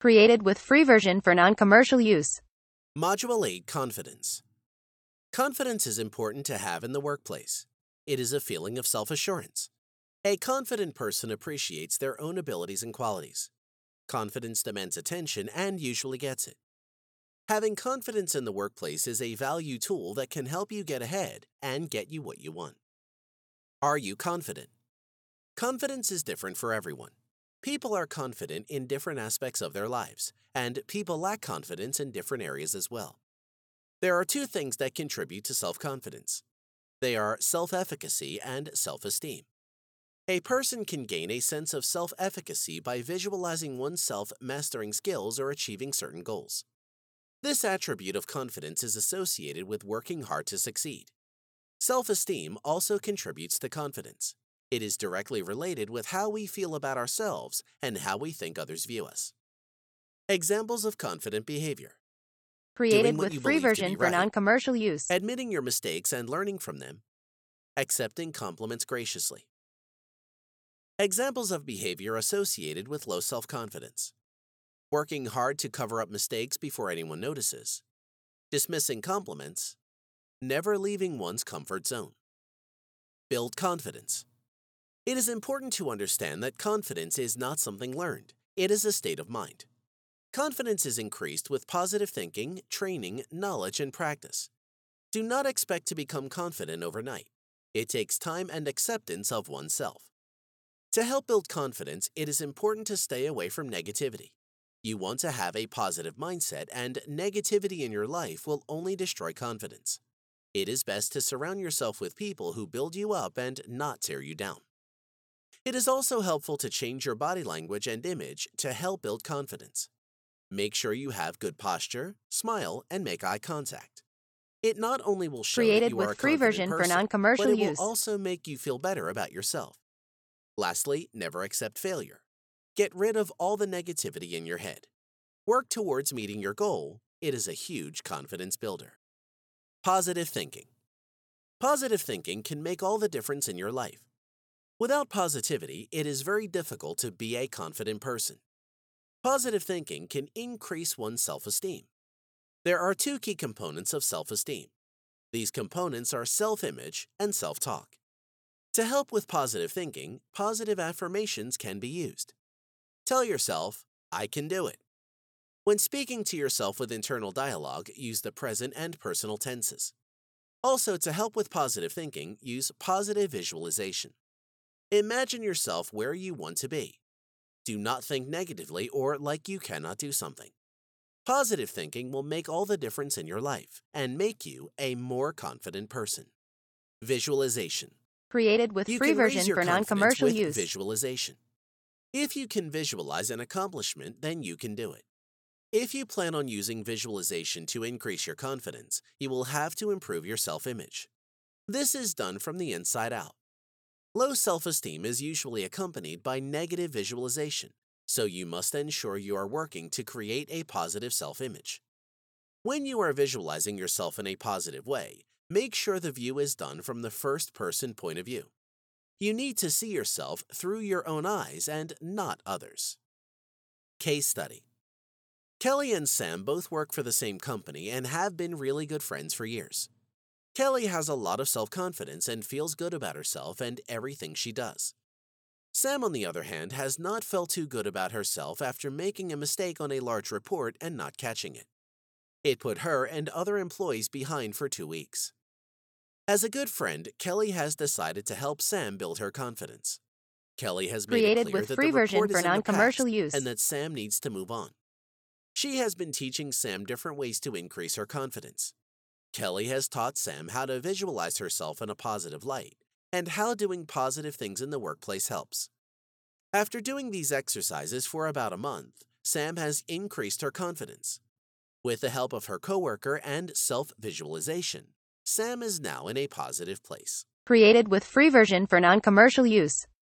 Created with free version for non-commercial use. Module 8, Confidence. Confidence is important to have in the workplace. It is a feeling of self-assurance. A confident person appreciates their own abilities and qualities. Confidence demands attention and usually gets it. Having confidence in the workplace is a value tool that can help you get ahead and get you what you want. Are you confident? Confidence is different for everyone. People are confident in different aspects of their lives, and people lack confidence in different areas as well. There are two things that contribute to self-confidence. They are self-efficacy and self-esteem. A person can gain a sense of self-efficacy by visualizing oneself mastering skills or achieving certain goals. This attribute of confidence is associated with working hard to succeed. Self-esteem also contributes to confidence. It is directly related with how we feel about ourselves and how we think others view us. Examples of confident behavior. Created with free version for non-commercial use. Admitting your mistakes and learning from them. Accepting compliments graciously. Examples of behavior associated with low self-confidence. Working hard to cover up mistakes before anyone notices. Dismissing compliments. Never leaving one's comfort zone. Build confidence. It is important to understand that confidence is not something learned. It is a state of mind. Confidence is increased with positive thinking, training, knowledge, and practice. Do not expect to become confident overnight. It takes time and acceptance of oneself. To help build confidence, it is important to stay away from negativity. You want to have a positive mindset, and negativity in your life will only destroy confidence. It is best to surround yourself with people who build you up and not tear you down. It is also helpful to change your body language and image to help build confidence. Make sure you have good posture, smile, and make eye contact. It not only will show that you are a confident person, but it will also make you feel better about yourself. Lastly, never accept failure. Get rid of all the negativity in your head. Work towards meeting your goal. It is a huge confidence builder. Positive thinking. Positive thinking can make all the difference in your life. Without positivity, it is very difficult to be a confident person. Positive thinking can increase one's self-esteem. There are two key components of self-esteem. These components are self-image and self-talk. To help with positive thinking, positive affirmations can be used. Tell yourself, "I can do it." When speaking to yourself with internal dialogue, use the present and personal tenses. Also, to help with positive thinking, use positive visualization. Imagine yourself where you want to be. Do not think negatively or like you cannot do something. Positive thinking will make all the difference in your life and make you a more confident person. Visualization. Created with free version for non-commercial use. Visualization. If you can visualize an accomplishment, then you can do it. If you plan on using visualization to increase your confidence, you will have to improve your self-image. This is done from the inside out. Low self-esteem is usually accompanied by negative visualization, so you must ensure you are working to create a positive self-image. When you are visualizing yourself in a positive way, make sure the view is done from the first-person point of view. You need to see yourself through your own eyes and not others. Case study. Kelly and Sam both work for the same company and have been really good friends for years. Kelly has a lot of self-confidence and feels good about herself and everything she does. Sam, on the other hand, has not felt too good about herself after making a mistake on a large report and not catching it. It put her and other employees behind for 2 weeks. As a good friend, Kelly has decided to help Sam build her confidence. Kelly has made it clear that the report is in the past and that Sam needs to move on. She has been teaching Sam different ways to increase her confidence. Kelly has taught Sam how to visualize herself in a positive light and how doing positive things in the workplace helps. After doing these exercises for about a month, Sam has increased her confidence. With the help of her coworker and self-visualization, Sam is now in a positive place. Created with free version for non-commercial use.